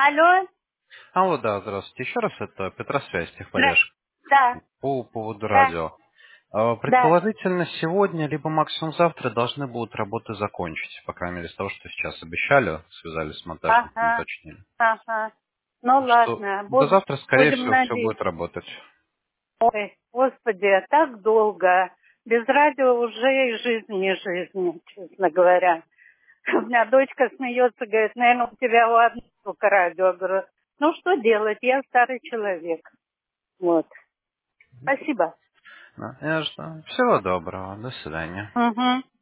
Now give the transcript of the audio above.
Алло, Алло, да, здравствуйте. Еще раз это Петросвязь, да, техподдержка. да, По поводу да, радио. да, Предположительно, сегодня, либо максимум завтра должны будут работы закончить. По крайней мере, с того, что сейчас обещали, связались с монтажником, ага, уточнили. ага. Ну Так что ладно, до завтра, скорее будем всего, все надеяться. будет работать. Ой, Господи, так долго. Без радио уже и жизнь не жизнь, честно говоря. У меня дочка смеется, говорит, наверное, у тебя у одной только радио. Я говорю, ну что делать, я старый человек. Вот. Спасибо. Да, я жду. Всего доброго. До свидания. Угу.